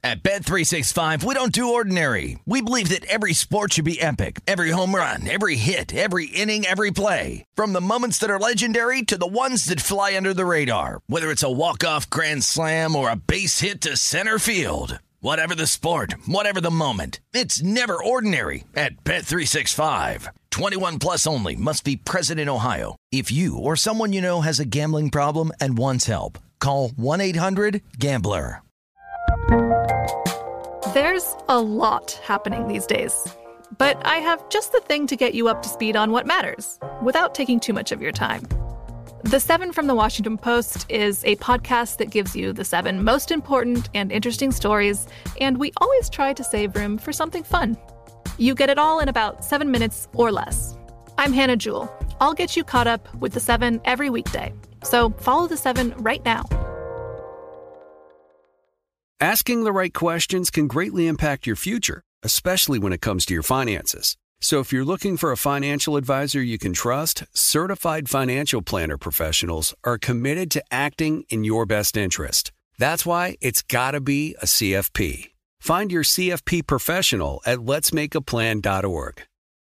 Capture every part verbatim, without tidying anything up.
At Bet three sixty-five, we don't do ordinary. We believe that every sport should be epic. Every home run, every hit, every inning, every play. From the moments that are legendary to the ones that fly under the radar. Whether it's a walk-off grand slam or a base hit to center field. Whatever the sport, whatever the moment. It's never ordinary at Bet three sixty-five. twenty-one plus only. Must be present in Ohio. If you or someone you know has a gambling problem and wants help, call one eight hundred gambler. There's a lot happening these days, but I have just the thing to get you up to speed on what matters without taking too much of your time. The Seven from the Washington Post is a podcast that gives you the seven most important and interesting stories, and we always try to save room for something fun. You get it all in about seven minutes or less. I'm Hannah Jewell. I'll get you caught up with the Seven every weekday. So follow the Seven right now. Asking the right questions can greatly impact your future, especially when it comes to your finances. So if you're looking for a financial advisor you can trust, certified financial planner professionals are committed to acting in your best interest. That's why it's got to be a C F P. Find your C F P professional at lets make a plan dot org.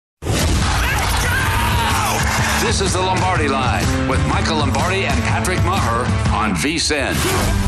This is the Lombardi Line with Michael Lombardi and Patrick Maher on V S I N.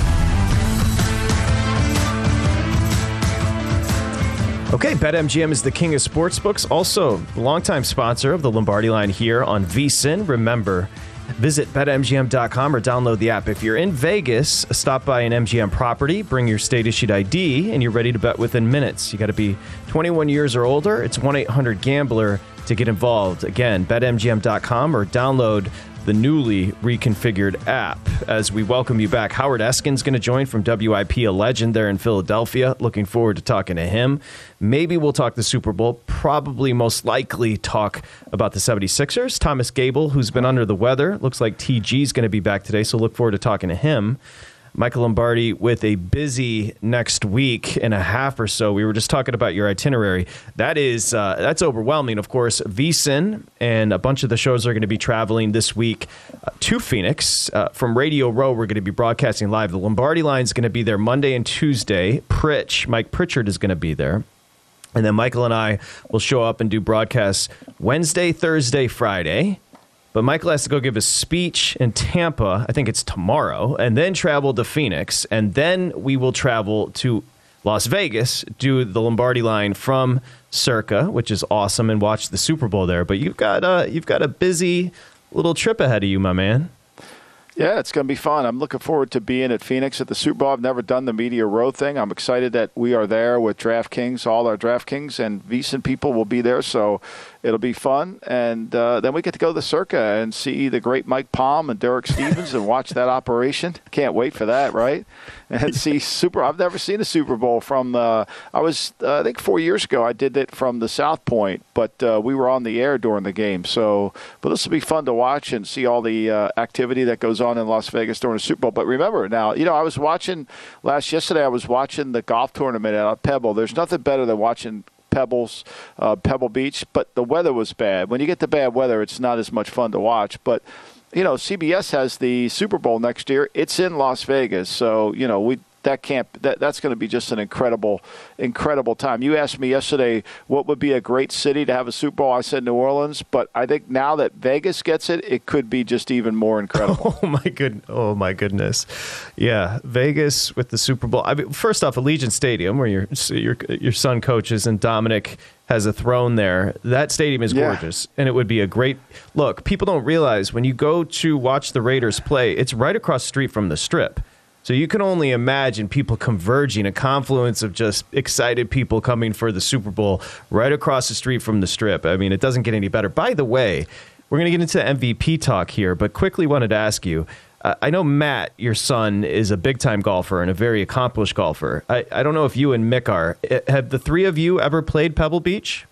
Okay, BetMGM is the king of sportsbooks, also longtime sponsor of the Lombardi Line here on V S I N. Remember, visit bet M G M dot com or download the app. If you're in Vegas, stop by an M G M property, bring your state-issued I D, and you're ready to bet within minutes. You got to be twenty-one years or older. It's one eight hundred gambler to get involved. Again, bet M G M dot com or download the newly reconfigured app. As we welcome you back, Howard Eskin's going to join from W I P, a legend there in Philadelphia. Looking forward to talking to him. Maybe we'll talk the Super Bowl. Probably most likely talk about the seventy-sixers. Thomas Gable, who's been under the weather. Looks like T G's going to be back today, so look forward to talking to him. Michael Lombardi with a busy next week and a half or so. We were just talking about your itinerary. That is, uh, that's overwhelming. Of course, V S I N and a bunch of the shows are going to be traveling this week uh, to Phoenix. Uh, from Radio Row, we're going to be broadcasting live. The Lombardi Line is going to be there Monday and Tuesday. Pritch, Mike Pritchard is going to be there. And then Michael and I will show up and do broadcasts Wednesday, Thursday, Friday. But Michael has to go give a speech in Tampa, I think it's tomorrow, and then travel to Phoenix. And then we will travel to Las Vegas, do the Lombardi Line from Circa, which is awesome, and watch the Super Bowl there. But you've got a, you've got a busy little trip ahead of you, my man. Yeah, it's going to be fun. I'm looking forward to being at Phoenix at the Super Bowl. I've never done the Media Row thing. I'm excited that we are there with DraftKings, all our DraftKings, and V S I N people will be there, so it'll be fun. And uh, then we get to go to the Circa and see the great Mike Palm and Derek Stevens and watch that operation. Can't wait for that, right? And see Super. I've never seen a Super Bowl from. Uh, I was, uh, I think, four years ago. I did it from the South Point, but uh, we were on the air during the game. So, but this will be fun to watch and see all the uh, activity that goes on in Las Vegas during the Super Bowl. But remember now, you know, I was watching last yesterday. I was watching the golf tournament at Pebble. There's nothing better than watching Pebbles, uh, Pebble Beach, but the weather was bad. When you get the bad weather, it's not as much fun to watch. But you know, C B S has the Super Bowl next year. It's in Las Vegas, so you know we that can't that that's going to be just an incredible, incredible time. You asked me yesterday what would be a great city to have a Super Bowl. I said New Orleans, but I think now that Vegas gets it, it could be just even more incredible. Oh my good, oh my goodness, yeah, Vegas with the Super Bowl. I mean, first off, Allegiant Stadium, where your your your son coaches, and Dominic has a throne there. That stadium is gorgeous, yeah. And it would be a great look. People don't realize when you go to watch the Raiders play, it's right across the street from the Strip. So you can only imagine people converging, a confluence of just excited people coming for the Super Bowl right across the street from the Strip. I mean, it doesn't get any better. By the way, we're going to get into M V P talk here, but quickly wanted to ask you, uh, I know Matt, your son, is a big-time golfer and a very accomplished golfer. I, I don't know if you and Mick are. Have the three of you ever played Pebble Beach?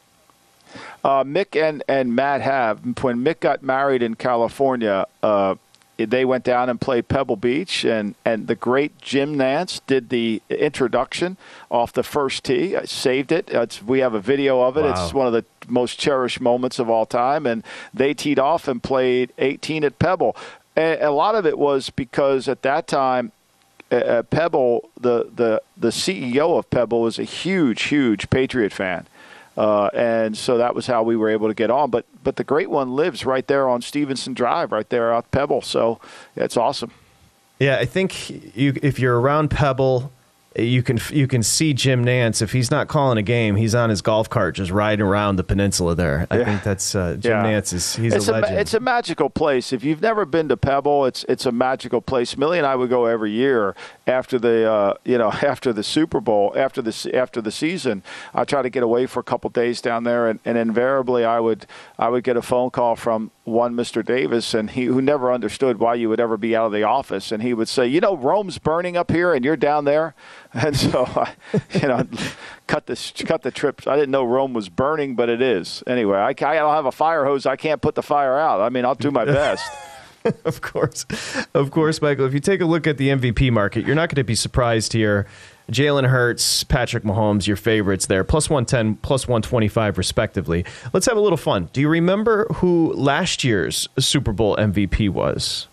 Uh, Mick and, and Matt have. When Mick got married in California, uh, they went down and played Pebble Beach, and, and the great Jim Nance did the introduction off the first tee. I saved it. It's, we have a video of it. Wow. It's one of the most cherished moments of all time, and they teed off and played eighteen at Pebble. And a lot of it was because at that time, uh, Pebble, the, the, the C E O of Pebble is a huge, huge Patriot fan. Uh, and so that was how we were able to get on. But but the great one lives right there on Stevenson Drive, right there at Pebble. So yeah, it's awesome. Yeah, I think you, if you're around Pebble, you can you can see Jim Nantz. If he's not calling a game, he's on his golf cart just riding around the peninsula there. I yeah. think that's uh, Jim yeah. Nantz is he's it's a legend. A, it's a magical place. If you've never been to Pebble, it's it's a magical place. Millie and I would go every year after the uh, you know after the Super Bowl, after the after the season. I try to get away for a couple days down there, and, and invariably I would I would get a phone call from one Mister Davis, and he who never understood why you would ever be out of the office, and he would say, you know, Rome's burning up here, and you're down there. And so, I, you know, cut the cut the trip. I didn't know Rome was burning, but it is. Anyway, I, I don't have a fire hose. I can't put the fire out. I mean, I'll do my best. Of course. Of course, Michael. If you take a look at the M V P market, you're not going to be surprised here. Jalen Hurts, Patrick Mahomes, your favorites there, plus one ten, plus one twenty-five, respectively. Let's have a little fun. Do you remember who last year's Super Bowl M V P was?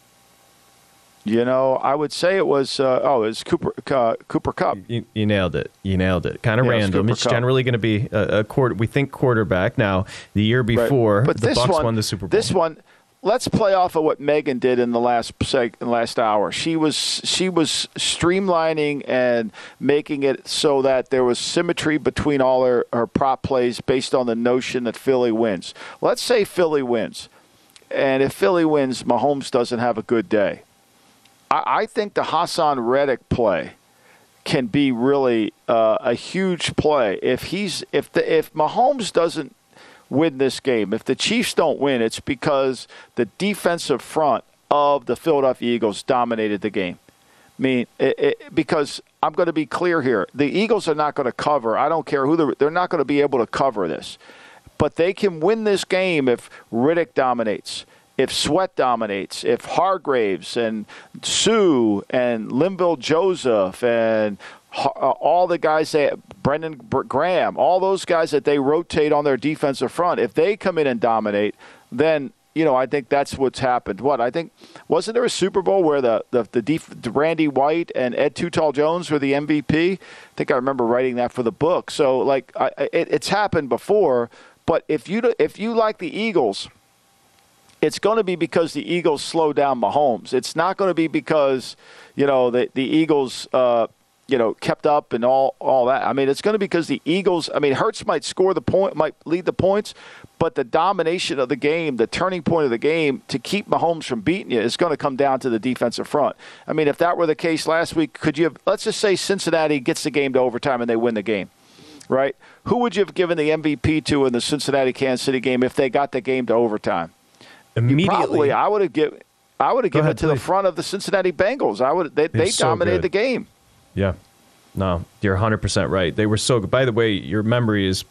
You know, I would say it was, uh, oh, it was Cooper uh, Cooper Kupp. You, you nailed it. You nailed it. Kind of yeah, random. It it's Cup. generally going to be a, a quarter, we think quarterback. Now, the year before, right. but the Bucs one, won the Super Bowl. This one, let's play off of what Megan did in the last seg- in the last hour. She was she was streamlining and making it so that there was symmetry between all her, her prop plays based on the notion that Philly wins. Let's say Philly wins. And if Philly wins, Mahomes doesn't have a good day. I think the Hassan Reddick play can be really uh, a huge play. If he's if the if Mahomes doesn't win this game, if the Chiefs don't win, it's because the defensive front of the Philadelphia Eagles dominated the game. I mean, it, it, because I'm going to be clear here, the Eagles are not going to cover. I don't care who they're, they're not going to be able to cover this, but they can win this game if Reddick dominates. If Sweat dominates, if Hargraves and Sue and Linville Joseph and uh, all the guys that Brendan Graham, all those guys that they rotate on their defensive front, if they come in and dominate, then you know I think that's what's happened. What I think wasn't there a Super Bowl where the the, the def, Randy White and Ed Too Tall Jones were the M V P? I think I remember writing that for the book. So like I, it, it's happened before, but if you if you like the Eagles, it's going to be because the Eagles slow down Mahomes. It's not going to be because, you know, the, the Eagles, uh, you know, kept up and all, all that. I mean, it's going to be because the Eagles, I mean, Hurts might score the point, might lead the points, but the domination of the game, the turning point of the game to keep Mahomes from beating you is going to come down to the defensive front. I mean, if that were the case last week, could you have, let's just say Cincinnati gets the game to overtime and they win the game, right? Who would you have given the M V P to in the Cincinnati-Kansas City game if they got the game to overtime? Immediately, probably, I would have given. I would have given ahead, it to please. the front of the Cincinnati Bengals. I would. They, they so dominated good. the game. Yeah, no, you're one hundred percent right. They were so good. By the way, your memory is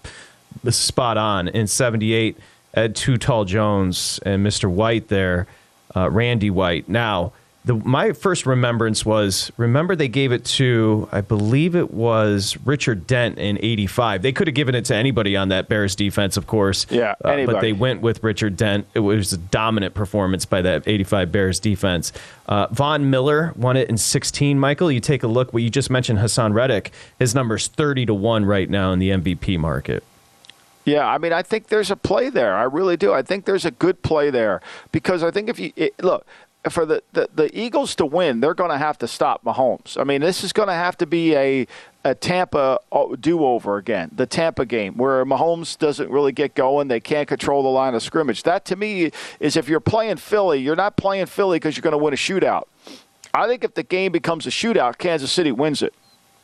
spot on. In seventy-eight, Ed Too Tall Jones and Mister White there, uh, Randy White. Now, the, my first remembrance was, remember they gave it to, I believe it was Richard Dent in eighty-five. They could have given it to anybody on that Bears defense, of course. Yeah, uh, but they went with Richard Dent. It was a dominant performance by that eighty-five Bears defense. Uh, Von Miller won it in sixteen. Michael, you take a look. What you just mentioned, Hassan Reddick, his number's thirty to one right now in the M V P market. Yeah, I mean, I think there's a play there. I really do. I think there's a good play there because I think if you it, look, for the, the, the Eagles to win, they're going to have to stop Mahomes. I mean, this is going to have to be a, a Tampa do-over again, the Tampa game, where Mahomes doesn't really get going. They can't control the line of scrimmage. That, to me, is if you're playing Philly, you're not playing Philly because you're going to win a shootout. I think if the game becomes a shootout, Kansas City wins it.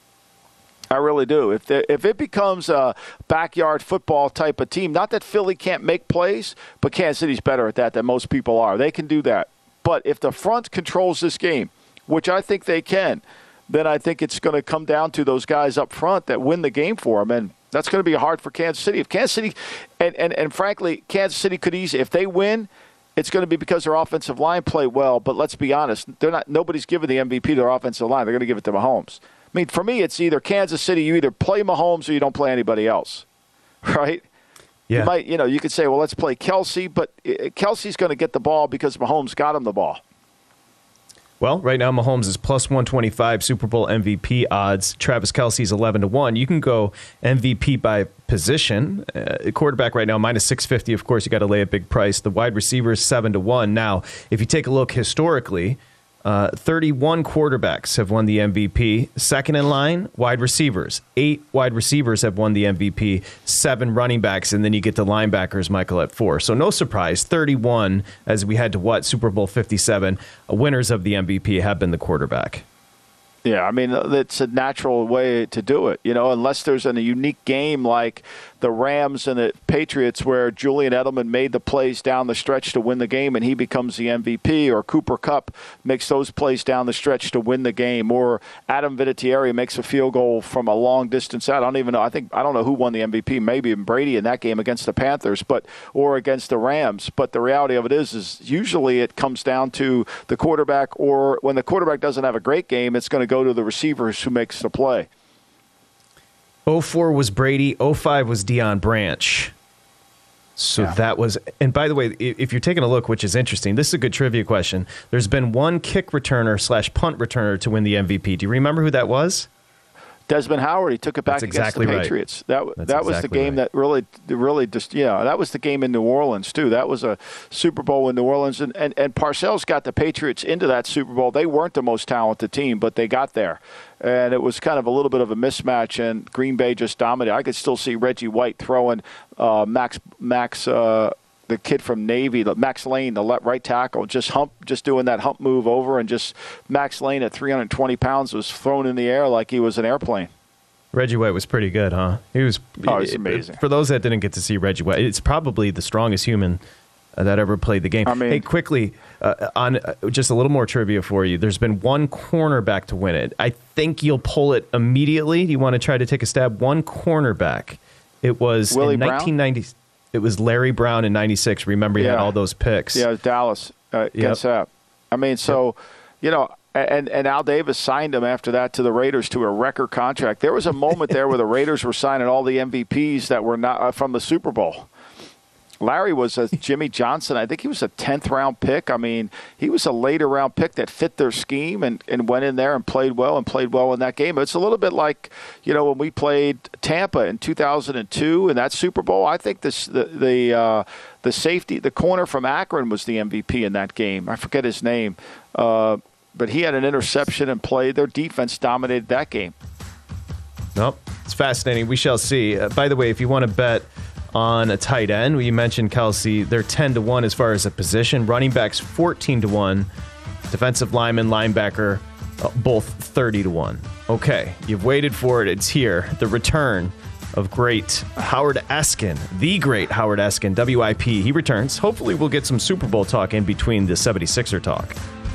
I really do. If the, if it becomes a backyard football type of team, not that Philly can't make plays, but Kansas City's better at that than most people are. They can do that. But if the front controls this game, which I think they can, then I think it's going to come down to those guys up front that win the game for them. And that's going to be hard for Kansas City. If Kansas City, and, and, and frankly, Kansas City could easily, if they win, it's going to be because their offensive line played well. But let's be honest, they're not. Nobody's giving the M V P to their offensive line. They're going to give it to Mahomes. I mean, for me, it's either Kansas City, you either play Mahomes or you don't play anybody else, right? Yeah. You might, you know, you could say, well, let's play Kelsey, but Kelsey's going to get the ball because Mahomes got him the ball. Well, right now Mahomes is plus one twenty-five Super Bowl M V P odds. Travis Kelce's eleven to one. You can go M V P by position. Uh, quarterback right now minus six fifty. Of course, you got to lay a big price. The wide receiver is seven to one. Now, if you take a look historically, uh, thirty-one quarterbacks have won the M V P. Second in line, wide receivers. Eight wide receivers have won the M V P. Seven running backs, and then you get the linebackers, Michael, at four. So no surprise, thirty-one as we head to what? Super Bowl fifty-seven. Winners of the M V P have been the quarterback. Yeah, I mean, it's a natural way to do it, you know, unless there's a unique game like the Rams and the Patriots where Julian Edelman made the plays down the stretch to win the game and he becomes the M V P, or Cooper Kupp makes those plays down the stretch to win the game, or Adam Vinatieri makes a field goal from a long distance out. I don't even know. I think I don't know who won the M V P, maybe Brady in that game against the Panthers, but or against the Rams. But the reality of it is, is usually it comes down to the quarterback, or when the quarterback doesn't have a great game, it's going to go to the receivers who makes the play. oh four was Brady. oh five was Deion Branch. So yeah. that was, and by the way, if you're taking a look, which is interesting, this is a good trivia question. There's been one kick returner slash punt returner to win the M V P. Do you remember who that was? Desmond Howard. He took it back That's against exactly the Patriots. Right. That That's that was exactly the game right. that really, really just, yeah, that was the game in New Orleans, too. That was a Super Bowl in New Orleans. And, and, and Parcells got the Patriots into that Super Bowl. They weren't the most talented team, but they got there. And it was kind of a little bit of a mismatch, and Green Bay just dominated. I could still see Reggie White throwing uh, Max, Max uh, the kid from Navy, Max Lane, the left right tackle, just hump, just doing that hump move over, and just Max Lane at three hundred twenty pounds was thrown in the air like he was an airplane. Reggie White was pretty good, huh? He was. Oh, he's amazing. For those that didn't get to see Reggie White, it's probably the strongest human that ever played the game. I mean, hey, quickly, uh, on uh, just a little more trivia for you. There's been one cornerback to win it. I think you'll pull it immediately. Do you want to try to take a stab? One cornerback. It was Willie in nineteen ninety. Brown? It was Larry Brown in ninety-six. Remember, he yeah. had all those picks. Yeah, it was Dallas uh, against Yep. that. I mean, so, Yep. you know, and, and Al Davis signed him after that to the Raiders to a record contract. There was a moment there where the Raiders were signing all the M V Ps that were not uh, from the Super Bowl. Larry was a Jimmy Johnson. I think he was a tenth round pick. I mean, he was a later round pick that fit their scheme and, and went in there and played well and played well in that game. It's a little bit like, you know, when we played Tampa in two thousand two in that Super Bowl. I think this the the uh, the safety, the corner from Akron was the M V P in that game. I forget his name, uh, but he had an interception and played. Their defense dominated that game. Nope, it's fascinating. We shall see. Uh, by the way, if you want to bet on a tight end, you mentioned Kelce. They're ten to one as far as a position. Running backs fourteen to one. Defensive lineman, linebacker, uh, both thirty to one. Okay, you've waited for it. It's here. The return of great Howard Eskin, the great Howard Eskin, W I P. He returns. Hopefully we'll get some Super Bowl talk in between the seventy-sixer talk.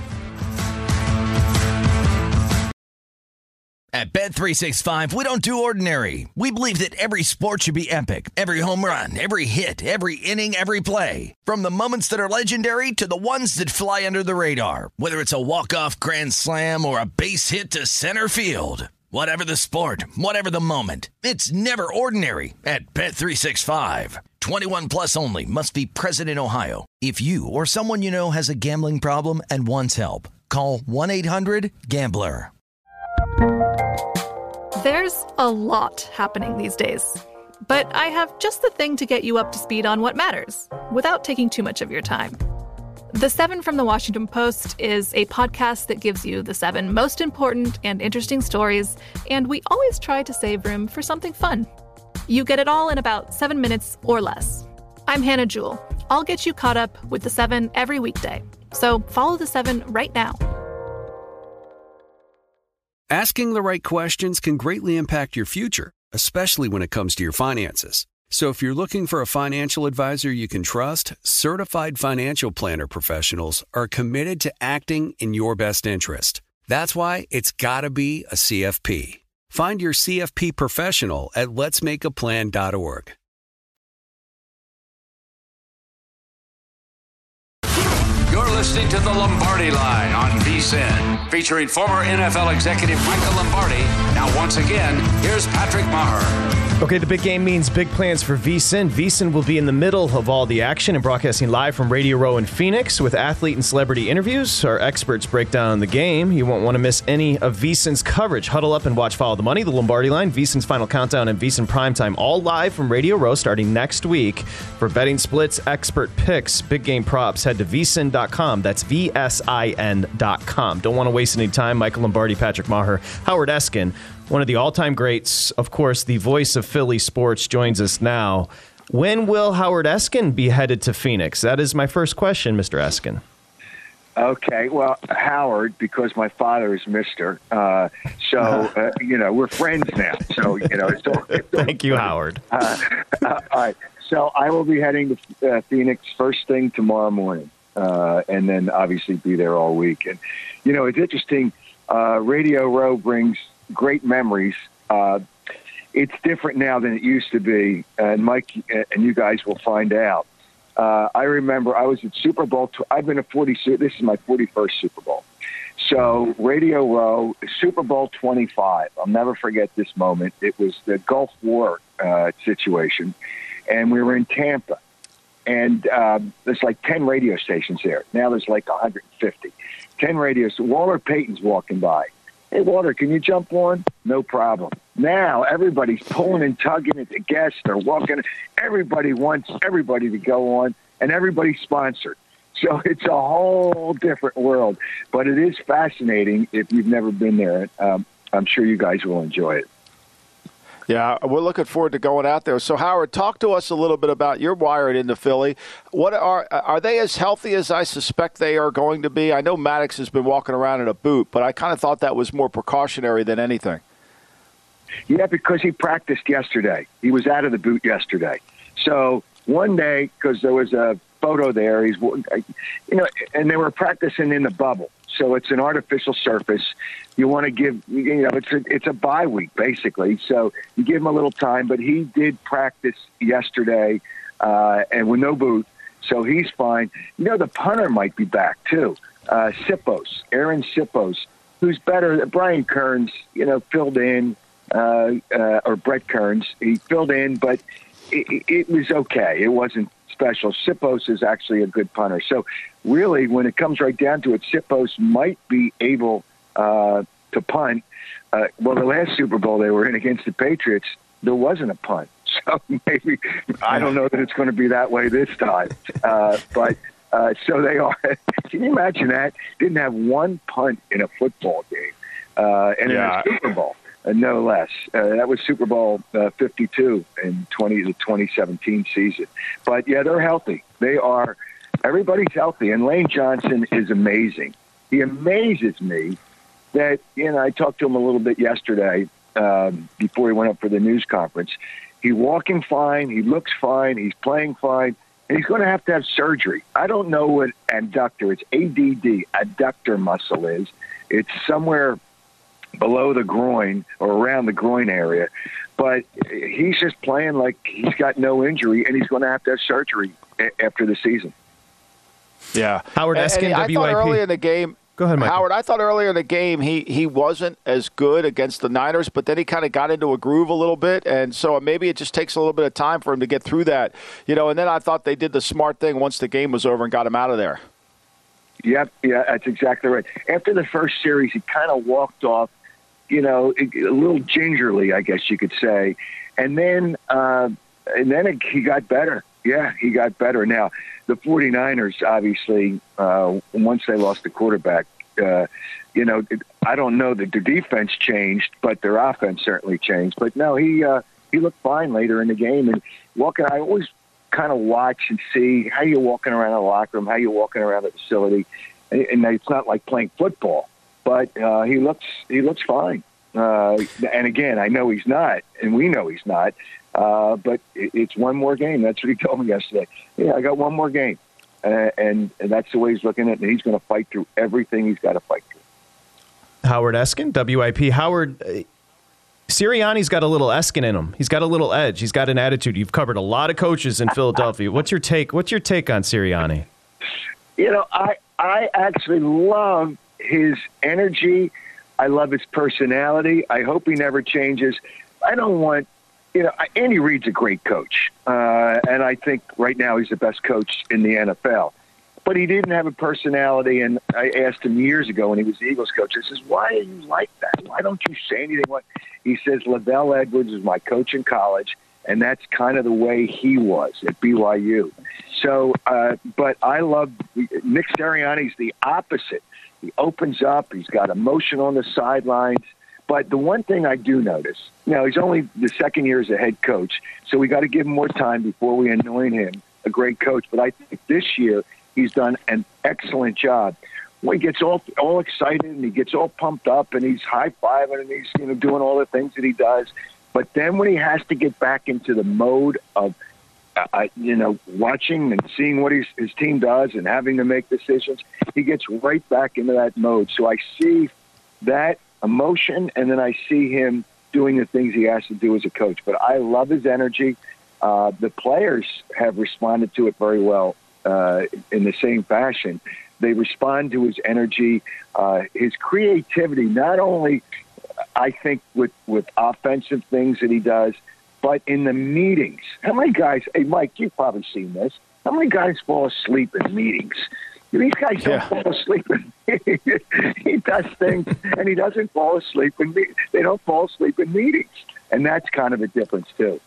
At Bet three sixty-five, we don't do ordinary. We believe that every sport should be epic. Every home run, every hit, every inning, every play. From the moments that are legendary to the ones that fly under the radar. Whether it's a walk-off grand slam or a base hit to center field. Whatever the sport, whatever the moment. It's never ordinary at Bet three sixty-five. twenty-one plus only. Must be present in Ohio. If you or someone you know has a gambling problem and wants help, call one eight hundred gambler. There's a lot happening these days, but I have just the thing to get you up to speed on what matters without taking too much of your time. The Seven from the Washington Post is a podcast that gives you the seven most important and interesting stories, and we always try to save room for something fun. You get it all in about seven minutes or less. I'm Hannah Jewell. I'll get you caught up with the seven every weekday. So follow the seven right now. Asking the right questions can greatly impact your future, especially when it comes to your finances. So if you're looking for a financial advisor you can trust, certified financial planner professionals are committed to acting in your best interest. That's why it's got to be a C F P. Find your C F P professional at lets make a plan dot org. You're listening to The Lombardi Line on VSiN, featuring former N F L executive Michael Lombardi. Now, once again, here's Patrick Maher. Okay, the big game means big plans for VSiN. VSiN will be in the middle of all the action and broadcasting live from Radio Row in Phoenix with athlete and celebrity interviews. Our experts break down the game. You won't want to miss any of VSiN's coverage. Huddle up and watch Follow the Money, the Lombardi Line, VSiN's Final Countdown, and VSiN Primetime, all live from Radio Row starting next week. For betting splits, expert picks, big game props, head to V S I N dot com. That's V S I N dot com. Don't want to waste any time. Michael Lombardi, Patrick Maher, Howard Eskin, one of the all-time greats, of course, the voice of Philly sports, joins us now. When will Howard Eskin be headed to Phoenix? That is my first question, Mister Eskin. Okay, well, Howard, because my father is Mister Uh, so, uh, you know, we're friends now. So, you know, it's all, it's all Thank you, Howard. Uh, uh, all right, so I will be heading to uh, Phoenix first thing tomorrow morning, uh, and then obviously be there all week. And, you know, it's interesting. Uh, Radio Row brings great memories. Uh, it's different now than it used to be, and Mike and you guys will find out. Uh, I remember I was at Super Bowl. Tw- I've been at forty. This is my forty-first Super Bowl. So Radio Row, Super Bowl twenty-five. I'll never forget this moment. It was the Gulf War uh, situation, and we were in Tampa, and um, there's like ten radio stations there. Now there's like one hundred fifty. ten radios. Walter Payton's walking by. Hey, Walter, can you jump on? No problem. Now everybody's pulling and tugging at the guests. They're walking. Everybody wants everybody to go on, and everybody's sponsored. So it's a whole different world. But it is fascinating if you've never been there. Um, I'm sure you guys will enjoy it. Yeah, we're looking forward to going out there. So, Howard, talk to us a little bit about you're wired into Philly. What are are they as healthy as I suspect they are going to be? I know Maddox has been walking around in a boot, but I kind of thought that was more precautionary than anything. Yeah, because he practiced yesterday. He was out of the boot yesterday. So one day, because there was a photo there, he's you know, and they were practicing in the bubble. So it's an artificial surface. You want to give, you know, it's a, it's a bye week, basically. So you give him a little time, but he did practice yesterday uh, and with no boot, so he's fine. You know, the punter might be back, too. Uh, Sippos, Aaron Sippos, who's better. Brian Kearns, you know, filled in, uh, uh, or Brett Kearns. He filled in, but it, it was okay. It wasn't special. Sippos is actually a good punter. So really, when it comes right down to it, Sippos might be able uh, to punt. Uh, well, the last Super Bowl they were in against the Patriots, there wasn't a punt. So maybe, I don't know that it's going to be that way this time. Uh, but uh, so they are. Can you imagine that? Didn't have one punt in a football game uh, and yeah. in a Super Bowl. Uh, no less. Uh, that was Super Bowl uh, fifty-two in twenty the twenty seventeen season. But yeah, they're healthy. They are. Everybody's healthy, and Lane Johnson is amazing. He amazes me that you know. I talked to him a little bit yesterday um, before he went up for the news conference. He's walking fine. He looks fine. He's playing fine, and he's going to have to have surgery. I don't know what adductor. It's A D D. Adductor muscle is. It's somewhere below the groin or around the groin area, but he's just playing like he's got no injury, and he's going to have to have surgery a- after the season. Yeah, Howard Eskin, and, and W I P. I thought earlier in the game. Go ahead, Michael. Howard. I thought earlier in the game he he wasn't as good against the Niners, but then he kind of got into a groove a little bit, and so maybe it just takes a little bit of time for him to get through that, you know. And then I thought they did the smart thing once the game was over and got him out of there. Yep, yeah, that's exactly right. After the first series, he kind of walked off, you know, a little gingerly, I guess you could say. And then uh, and then it, he got better. Yeah, he got better. Now, the 49ers, obviously, uh, once they lost the quarterback, uh, you know, it, I don't know that their defense changed, but their offense certainly changed. But, no, he uh, he looked fine later in the game. And walking, I always kind of watch and see how you're walking around the locker room, how you're walking around the facility. And, and it's not like playing football. But uh, he looks he looks fine. Uh, and, again, I know he's not, and we know he's not. Uh, but it, it's one more game. That's what he told me yesterday. Yeah, I got one more game. Uh, and, and that's the way he's looking at it. And he's going to fight through everything he's got to fight through. Howard Eskin, W I P. Howard, uh, Sirianni's got a little Eskin in him. He's got a little edge. He's got an attitude. You've covered a lot of coaches in Philadelphia. What's your take? What's your take on Sirianni? You know, I I actually love his energy. I love his personality. I hope he never changes. I don't want you know, Andy Reid's a great coach, uh, and I think right now he's the best coach in the N F L. But he didn't have a personality, and I asked him years ago when he was the Eagles coach, I says, why are you like that? Why don't you say anything? What he says, Lavelle Edwards is my coach in college, and that's kind of the way he was at B Y U. So, uh, but I love Nick Sirianni's the opposite. He opens up. He's got emotion on the sidelines. But the one thing I do notice, you know, he's only the second year as a head coach, so we got to give him more time before we anoint him a great coach. But I think this year he's done an excellent job. When he gets all all excited and he gets all pumped up and he's high-fiving and he's, you know, doing all the things that he does. But then when he has to get back into the mode of, uh, you know, watching and seeing what his, his team does and having to make decisions, he gets right back into that mode. So I see that emotion, and then I see him doing the things he has to do as a coach. But I love his energy. Uh, the players have responded to it very well uh, in the same fashion. They respond to his energy, uh, his creativity, not only, I think, with, with offensive things that he does, but in the meetings. How many guys, hey, Mike, you've probably seen this. How many guys fall asleep in meetings? These guys don't yeah. fall asleep. In, he does things, and he doesn't fall asleep in meetings. They don't fall asleep in meetings, and that's kind of a difference, too.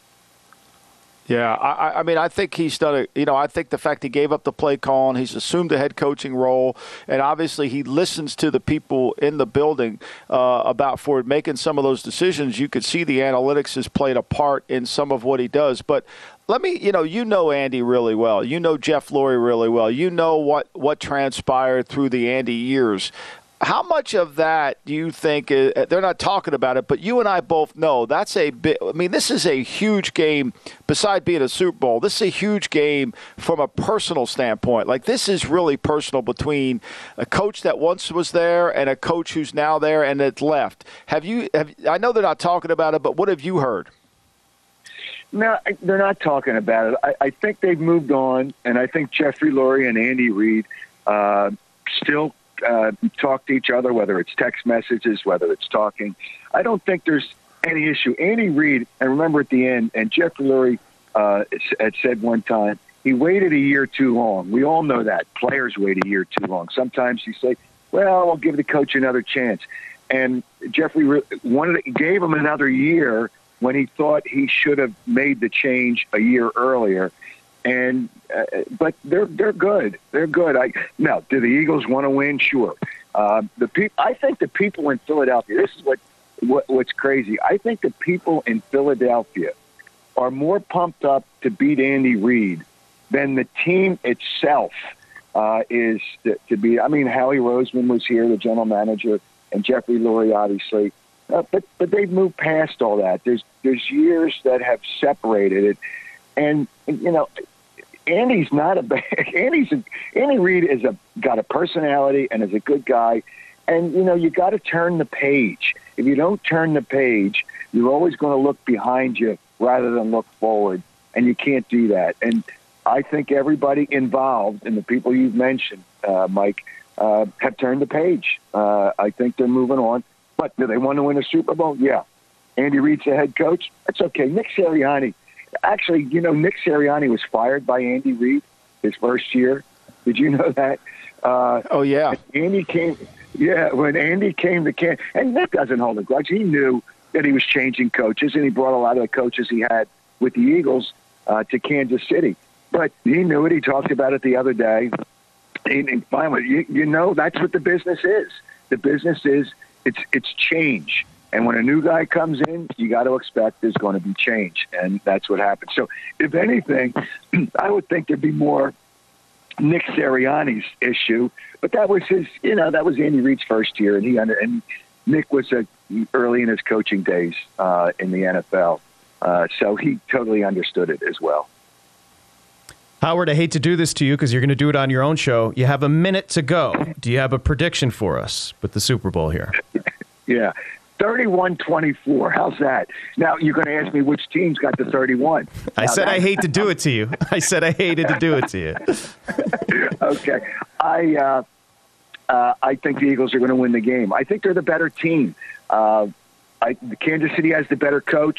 Yeah, I, I mean, I think he's done it. You know, I think the fact he gave up the play calling, he's assumed a head coaching role, and obviously he listens to the people in the building uh, about for making some of those decisions. You could see the analytics has played a part in some of what he does. But let me, you know, you know Andy really well. You know Jeff Lurie really well. You know what, what transpired through the Andy years. How much of that do you think is, they're not talking about it, but you and I both know that's a bit. I mean, this is a huge game. Besides being a Super Bowl, this is a huge game from a personal standpoint. Like, this is really personal between a coach that once was there and a coach who's now there and that's left. Have you? Have, I know they're not talking about it, but what have you heard? No, they're not talking about it. I, I think they've moved on, and I think Jeffrey Lurie and Andy Reid uh, still. Uh, talk to each other, whether it's text messages, whether it's talking. I don't think there's any issue. Andy Reid, and remember at the end, and Jeffrey Lurie uh, had said one time, he waited a year too long. We all know that. Players wait a year too long. Sometimes you say, well, I'll give the coach another chance. And Jeffrey wanted to, gave him another year when he thought he should have made the change a year earlier. And uh, but they're they're good. They're good. I now do the Eagles want to win? Sure. Uh, the people. I think the people in Philadelphia. This is what, what what's crazy. I think the people in Philadelphia are more pumped up to beat Andy Reid than the team itself uh, is to, to be. I mean, Howie Roseman was here, the general manager, and Jeffrey Lurie, obviously. Uh, but but they've moved past all that. There's there's years that have separated it, and you know. Andy's not a bad. Andy's a, Andy Reid is a got a personality and is a good guy, and you know you got to turn the page. If you don't turn the page, you're always going to look behind you rather than look forward, and you can't do that. And I think everybody involved and the people you've mentioned, uh, Mike, uh, have turned the page. Uh, I think they're moving on. But do they want to win a Super Bowl? Yeah. Andy Reid's the head coach. That's okay. Nick Sirianni. Actually, you know, Nick Sirianni was fired by Andy Reid his first year. Did you know that? Uh, oh, yeah. Andy came, yeah, when Andy came to Kansas, and Nick doesn't hold a grudge. He knew that he was changing coaches, and he brought a lot of the coaches he had with the Eagles uh, to Kansas City. But he knew it. He talked about it the other day. And, and finally, you, you know, that's what the business is. The business is it's it's change. And when a new guy comes in, you got to expect there's going to be change, and that's what happened. So, if anything, I would think there'd be more Nick Sirianni's issue, but that was his, you know, that was Andy Reid's first year, and he under and Nick was a, early in his coaching days uh, in the N F L, uh, so he totally understood it as well. Howard, I hate to do this to you because you're going to do it on your own show. You have a minute to go. Do you have a prediction for us with the Super Bowl here? Yeah. thirty-one twenty-four. How's that? Now, you're going to ask me which team's got the thirty-one. I now said that... I hate to do it to you. I said I hated to do it to you. Okay. I uh, uh, I think the Eagles are going to win the game. I think they're the better team. Uh, I, Kansas City has the better coach.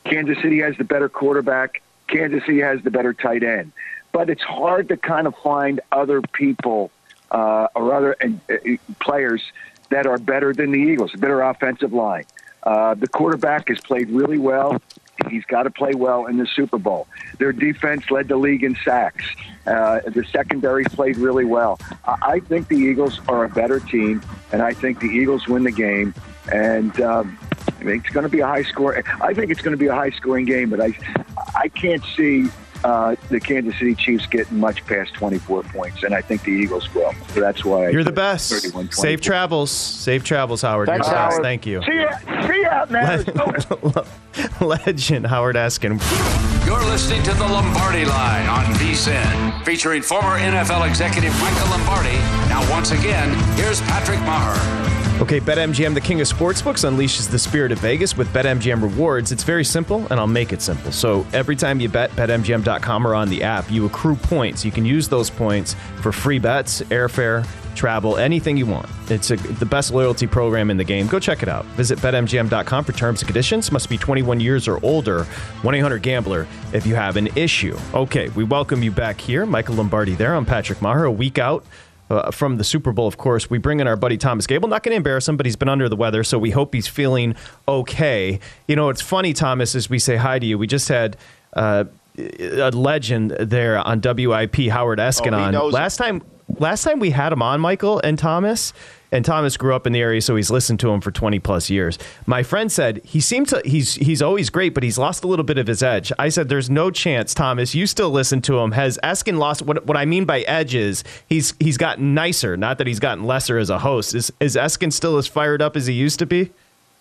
Kansas City has the better quarterback. Kansas City has the better tight end. But it's hard to kind of find other people uh, or other uh, players that are better than the Eagles, a better offensive line. Uh, the quarterback has played really well. He's got to play well in the Super Bowl. Their defense led the league in sacks. Uh, the secondary played really well. I, I think the Eagles are a better team, and I think the Eagles win the game. And um, I mean, it's going to be a high score. I think it's going to be a high-scoring game, but I, I can't see uh, the Kansas City Chiefs getting much past twenty-four points, and I think the Eagles will. So that's why you're the best. Safe travels, safe travels, Howard. Thanks, you're the best. Howard. Thank you. See ya, see ya, man. Legend Howard Eskin. You're listening to the Lombardi Line on VSiN, featuring former N F L executive Michael Lombardi. Now, once again, here's Patrick Maher. Okay, BetMGM, the king of sportsbooks, unleashes the spirit of Vegas with BetMGM Rewards. It's very simple, and I'll make it simple. So every time you bet, Bet M G M dot com or on the app, you accrue points. You can use those points for free bets, airfare, travel, anything you want. It's a, the best loyalty program in the game. Go check it out. Visit Bet M G M dot com for terms and conditions. Must be twenty-one years or older. one eight hundred gambler if you have an issue. Okay, we welcome you back here. Michael Lombardi there. I'm Patrick Maher. A week out Uh, from the Super Bowl, of course, we bring in our buddy Thomas Gable. Not going to embarrass him, but he's been under the weather, so we hope he's feeling okay. You know, it's funny, Thomas, as we say hi to you. We just had uh, a legend there on W I P, Howard Eskin, on. Oh, last time, last time we had him on, Michael and Thomas, and Thomas grew up in the area, so he's listened to him for twenty plus years. My friend said he seemed to he's he's always great, but he's lost a little bit of his edge. I said, "There's no chance, Thomas. You still listen to him." Has Eskin lost? What what I mean by edge is he's he's gotten nicer, not that he's gotten lesser as a host. Is is Eskin still as fired up as he used to be?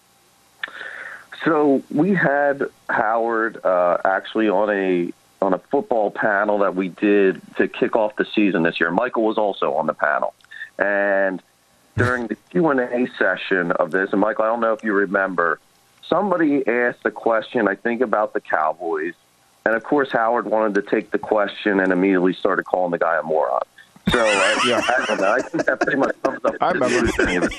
So we had Howard uh, actually on a on a football panel that we did to kick off the season this year. Michael was also on the panel, and during the Q and A session of this, and Michael, I don't know if you remember, somebody asked a question, I think, about the Cowboys. And, of course, Howard wanted to take the question and immediately started calling the guy a moron. So, uh, yeah, I don't know. I think that pretty much sums up I remember. any of it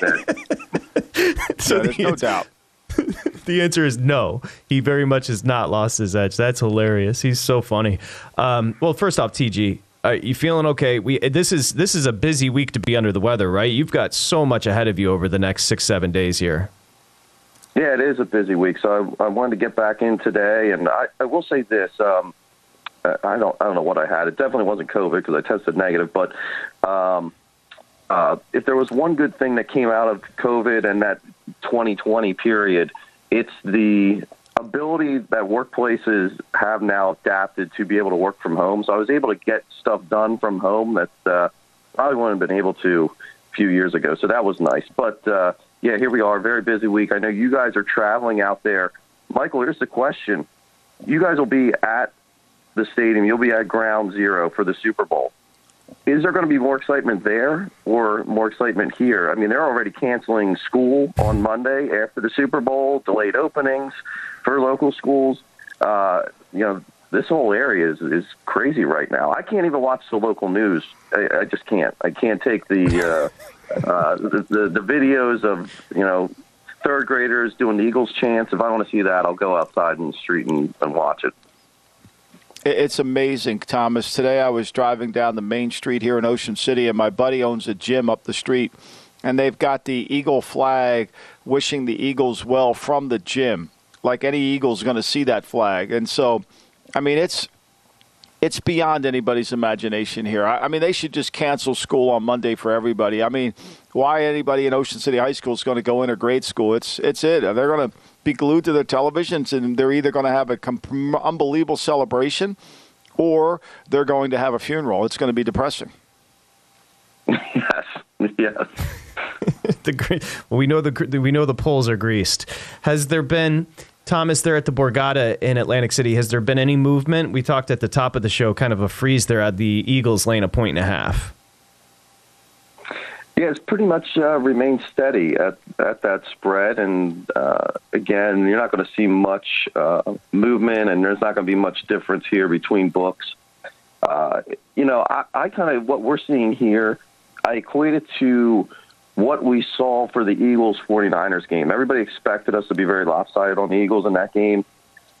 there. So yeah, there's the no answer, doubt. the answer is no. He very much has not lost his edge. That's hilarious. He's so funny. Um, well, first off, T G, are you feeling okay? We this is this is a busy week to be under the weather, right? You've got so much ahead of you over the next six, seven days here. Yeah, it is a busy week. So I, I wanted to get back in today, and I, I will say this: um, I don't I don't know what I had. It definitely wasn't COVID because I tested negative. But um, uh, if there was one good thing that came out of COVID and that twenty twenty period, it's the ability that workplaces have now adapted to be able to work from home. So I was able to get stuff done from home that uh, probably wouldn't have been able to a few years ago. So that was nice. But, uh, yeah, here we are, very busy week. I know you guys are traveling out there. Michael, here's the question. You guys will be at the stadium. You'll be at Ground Zero for the Super Bowl. Is there going to be more excitement there or more excitement here? I mean, they're already canceling school on Monday after the Super Bowl, delayed openings for local schools. Uh, you know, this whole area is, is crazy right now. I can't even watch the local news. I, I just can't. I can't take the, uh, uh, the, the the videos of, you know, third graders doing the Eagles chants. If I want to see that, I'll go outside in the street and, and watch it. It's amazing, Thomas. Today I was driving down the main street here in Ocean City, and my buddy owns a gym up the street, and they've got the Eagle flag wishing the Eagles well from the gym. Like any Eagle's going to see that flag. And so, I mean, it's it's beyond anybody's imagination here. I, I mean, they should just cancel school on Monday for everybody. I mean, why anybody in Ocean City High School is going to go into grade school? It's it's it. They're going to be glued to their televisions, and they're either going to have an com- unbelievable celebration or they're going to have a funeral. It's going to be depressing. Yes, yes. the, well, we know the we know the polls are greased. Has there been, Thomas, there at the Borgata in Atlantic City, has there been any movement? We talked at the top of the show, kind of a freeze there at the Eagles laying a point and a half. Yeah, it's pretty much uh, remained steady at, at that spread. And, uh, again, you're not going to see much uh, movement, and there's not going to be much difference here between books. Uh, you know, I, I kind of, what we're seeing here, I equate it to what we saw for the Eagles 49ers game. Everybody expected us to be very lopsided on the Eagles in that game.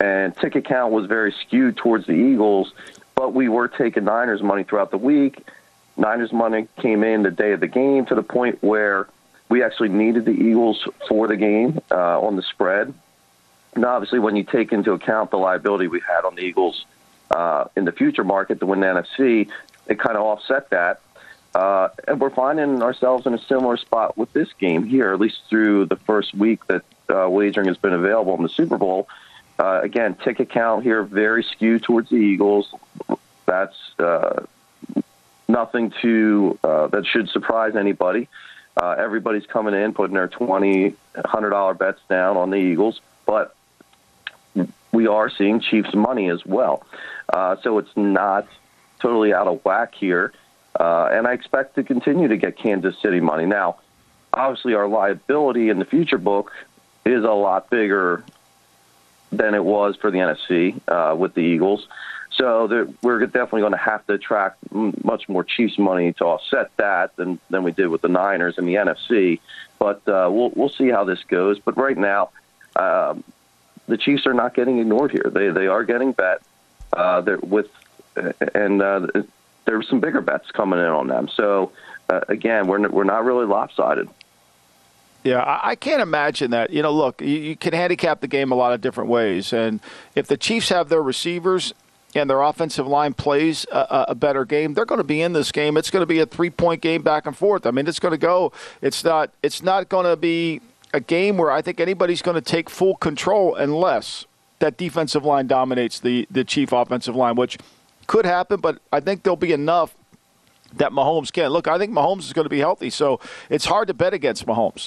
and ticket count was very skewed towards the Eagles, but we were taking Niners money throughout the week. Niners money came in the day of the game to the point where we actually needed the Eagles for the game uh, on the spread. And obviously, when you take into account the liability we had on the Eagles uh, in the future market to win the N F C, it kind of offset that. Uh, and we're finding ourselves in a similar spot with this game here, at least through the first week that uh, wagering has been available in the Super Bowl. Uh, again, ticket count here very skewed towards the Eagles. That's uh, nothing to uh, that should surprise anybody. Uh, everybody's coming in, putting their twenty, one hundred dollars bets down on the Eagles, but we are seeing Chiefs money as well. Uh, so it's not totally out of whack here. Uh, and I expect to continue to get Kansas City money. Now, obviously, our liability in the future book is a lot bigger than it was for the N F C uh, with the Eagles. So there, we're definitely going to have to attract much more Chiefs money to offset that than, than we did with the Niners and the N F C. But uh, we'll we'll see how this goes. But right now, um, the Chiefs are not getting ignored here. They they are getting bet uh, with and. Uh, There's some bigger bets coming in on them. So, uh, again, we're we're not really lopsided. Yeah, I, I can't imagine that. You know, look, you, you can handicap the game a lot of different ways. And if the Chiefs have their receivers and their offensive line plays a, a better game, they're going to be in this game. It's going to be a three-point game back and forth. I mean, it's going to go. It's not, it's not going to be a game where I think anybody's going to take full control unless that defensive line dominates the, the Chief offensive line, which – could happen, but I think there'll be enough that Mahomes can. Look, I think Mahomes is going to be healthy, so it's hard to bet against Mahomes.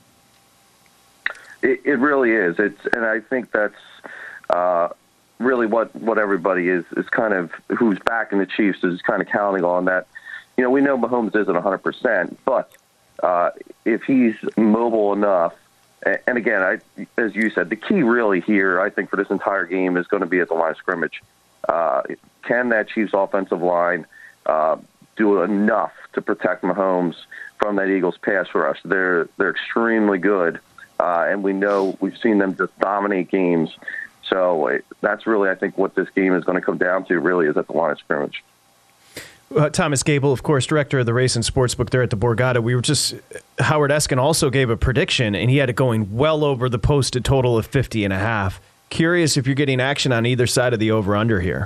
It, it really is. It's, and I think that's uh, really what, what everybody is is kind of who's backing the Chiefs is kind of counting on that. You know, we know Mahomes isn't one hundred percent, but uh, if he's mobile enough, and, and again, I, as you said, the key really here, I think, for this entire game is going to be at the line of scrimmage. Uh, can that Chiefs offensive line uh, do enough to protect Mahomes from that Eagles pass rush? They're they're extremely good, uh, and we know we've seen them just dominate games. So it, that's really, I think, what this game is going to come down to. Really, is at the line of scrimmage. Uh, Thomas Gable, of course, director of the Race and Sportsbook there at the Borgata. We were just Howard Eskin also gave a prediction, and he had it going well over the posted total of fifty and a half. Curious if you're getting action on either side of the over-under here.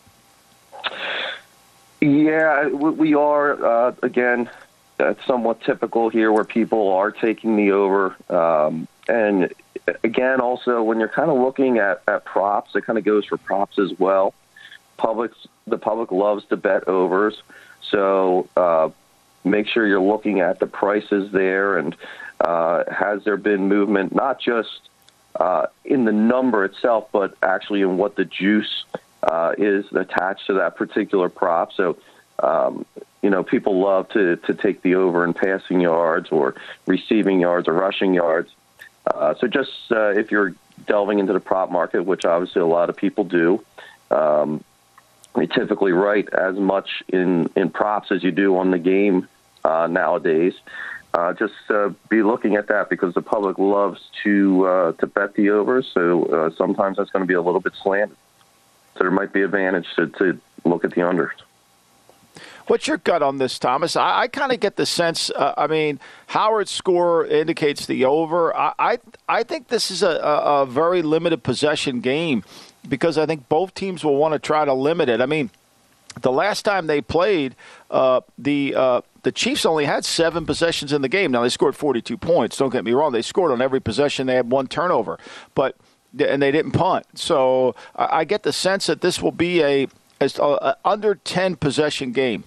Yeah, we are. Uh, again, that's somewhat typical here where people are taking the over. Um, and again, also, when you're kind of looking at, at props, it kind of goes for props as well. Public's, the public loves to bet overs. So uh, make sure you're looking at the prices there and uh, has there been movement, not just Uh, in the number itself, but actually in what the juice uh, is attached to that particular prop. So, um, you know, people love to, to take the over in passing yards or receiving yards or rushing yards. Uh, so just uh, if you're delving into the prop market, which obviously a lot of people do, um, we typically write as much in, in props as you do on the game uh, nowadays. Uh, just uh, be looking at that because the public loves to uh, to bet the overs. So uh, sometimes that's going to be a little bit slanted. So there might be advantage to, to look at the unders. What's your gut on this, Thomas? I, I kind of get the sense. Uh, I mean, Howard's score indicates the over. I I, I think this is a, a, a very limited possession game because I think both teams will want to try to limit it. I mean, the last time they played, uh, the uh, the Chiefs only had seven possessions in the game. Now, they scored forty-two points. Don't get me wrong. They scored on every possession. They had one turnover, but and they didn't punt. So I, I get the sense that this will be a, a, a under ten possession game.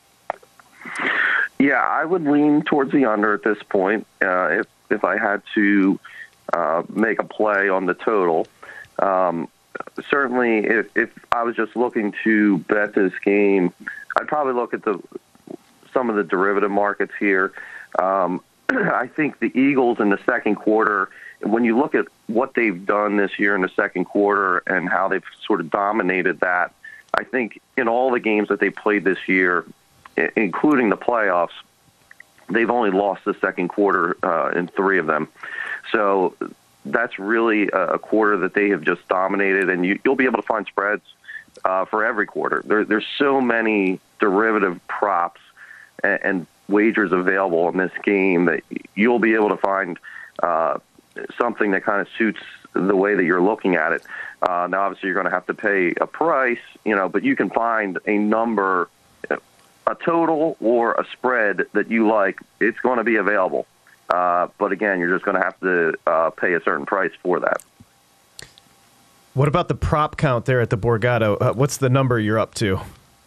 Yeah, I would lean towards the under at this point. Uh, if if I had to uh, make a play on the total. Um, Certainly, if, if I was just looking to bet this game, I'd probably look at the some of the derivative markets here. Um, I think the Eagles in the second quarter, when you look at what they've done this year in the second quarter and how they've sort of dominated that, I think in all the games that they played this year, including the playoffs, they've only lost the second quarter uh, in three of them. So that's really a, a quarter that they have just dominated, and you, you'll be able to find spreads uh, for every quarter. There, there's so many derivative props and, and wagers available in this game that you'll be able to find uh, something that kind of suits the way that you're looking at it. Uh, now, obviously, you're going to have to pay a price, you know, but you can find a number, a total or a spread that you like. It's going to be available. Uh, but again, you're just going to have to uh, pay a certain price for that. What about the prop count there at the Borgata? Uh, what's the number you're up to?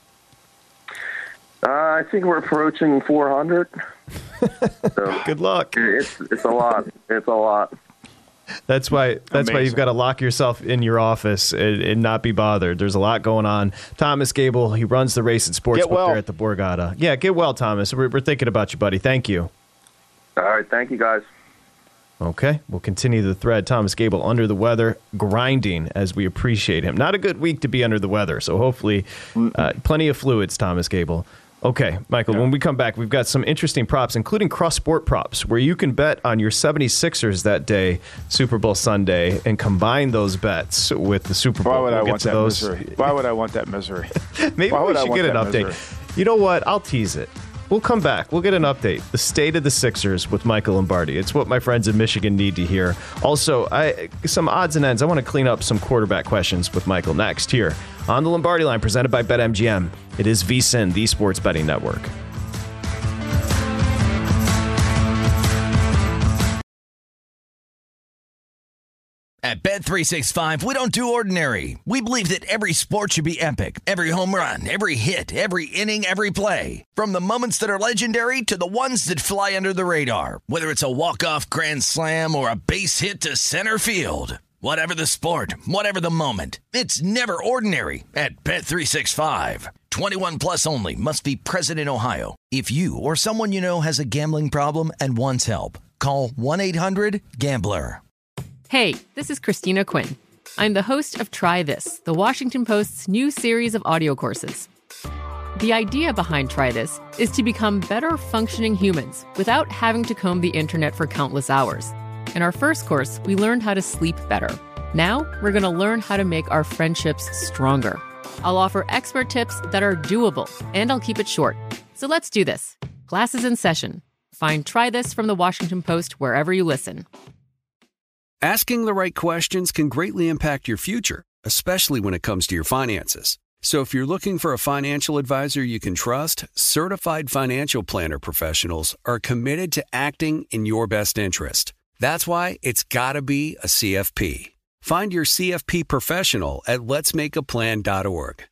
Uh, I think we're approaching four hundred. So good luck. It's it's a lot. It's a lot. That's why. That's Amazing. why you've got to lock yourself in your office and, and not be bothered. There's a lot going on. Thomas Gable, he runs the race and sportsbook well. there at the Borgata. Yeah, get well, Thomas. We're, we're thinking about you, buddy. Thank you. All right, thank you, guys. Okay, we'll continue the thread. Thomas Gable under the weather, grinding as we appreciate him. Not a good week to be under the weather, so hopefully uh, plenty of fluids, Thomas Gable. Okay, Michael, yeah. When we come back, we've got some interesting props, including cross-sport props, where you can bet on your seventy-sixers that day, Super Bowl Sunday, and combine those bets with the Super Bowl. Why would we'll I want that those. misery? Why would I want that misery? Maybe Why we would I should want get an that update. misery? You know what? I'll tease it. We'll come back. We'll get an update. The state of the Sixers with Michael Lombardi. It's what my friends in Michigan need to hear. Also, I, some odds and ends. I want to clean up some quarterback questions with Michael next here on the Lombardi Line, presented by BetMGM. It is VSiN, the Sports Betting Network. At Bet three sixty-five, we don't do ordinary. We believe that every sport should be epic. Every home run, every hit, every inning, every play. From the moments that are legendary to the ones that fly under the radar. Whether it's a walk-off grand slam or a base hit to center field. Whatever the sport, whatever the moment. It's never ordinary at Bet three sixty-five. twenty-one plus only. Must be present in Ohio. If you or someone you know has a gambling problem and wants help, call one eight hundred gambler. Hey, this is Christina Quinn. I'm the host of Try This, the Washington Post's new series of audio courses. The idea behind Try This is to become better functioning humans without having to comb the internet for countless hours. In our first course, we learned how to sleep better. Now, we're going to learn how to make our friendships stronger. I'll offer expert tips that are doable, and I'll keep it short. So let's do this. Class is in session. Find Try This from the Washington Post wherever you listen. Asking the right questions can greatly impact your future, especially when it comes to your finances. So if you're looking for a financial advisor you can trust, certified financial planner professionals are committed to acting in your best interest. That's why it's got to be a C F P. Find your C F P professional at lets make a plan dot org.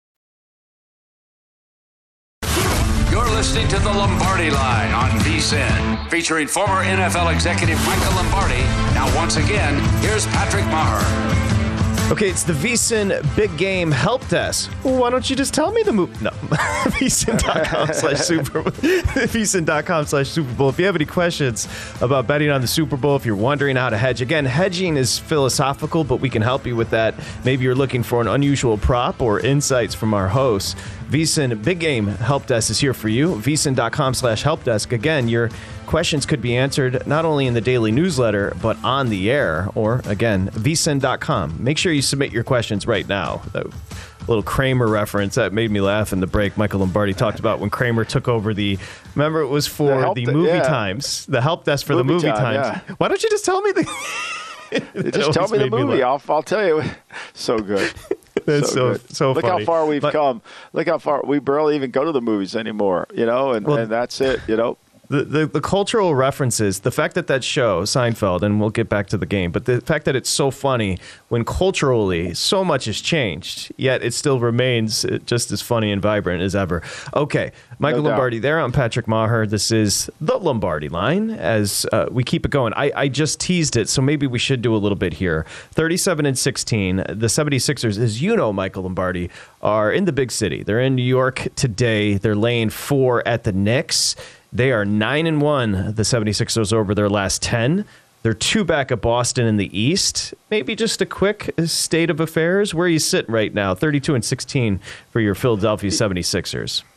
You're listening to the Lombardi Line on VSiN, featuring former N F L executive Michael Lombardi. Now, once again, here's Patrick Maher. Okay, it's the VSiN Big Game Help Desk. Well, why don't you just tell me the move? No. VSiN.com slash Super Bowl. VSiN.com slash Super Bowl. If you have any questions about betting on the Super Bowl, if you're wondering how to hedge, again, hedging is philosophical, but we can help you with that. Maybe you're looking for an unusual prop or insights from our hosts. VSiN Big Game Help Desk is here for you. VSiN.com slash Help Desk. Again, your questions could be answered not only in the daily newsletter, but on the air, or again, V S I N dot com. Make sure you submit your questions right now. That little Kramer reference, that made me laugh in the break. Michael Lombardi talked about when Kramer took over the, remember it was for the, the movie yeah. times, the help desk for movie the movie time, times. Yeah. Why don't you just tell me the... just tell me the movie. Me I'll, I'll tell you. So good. That's so, so, so Look funny. how far we've but, come. Look how far. We barely even go to the movies anymore, you know, and, well, and that's it, you know. The, the the cultural references, the fact that that show, Seinfeld, and we'll get back to the game, but the fact that it's so funny when culturally so much has changed, yet it still remains just as funny and vibrant as ever. Okay, Michael no Lombardi there. I'm Patrick Maher. This is the Lombardi Line as uh, we keep it going. I, I just teased it, so maybe we should do a little bit here. thirty-seven and sixteen, the seventy-sixers, as you know, Michael Lombardi, are in the big city. They're in New York today. They're laying four at the Knicks. They are nine and one, the seventy-sixers, over their last ten. They're two back at Boston in the East. Maybe just a quick state of affairs. Where are you sitting right now? thirty-two and sixteen for your Philadelphia seventy-sixers.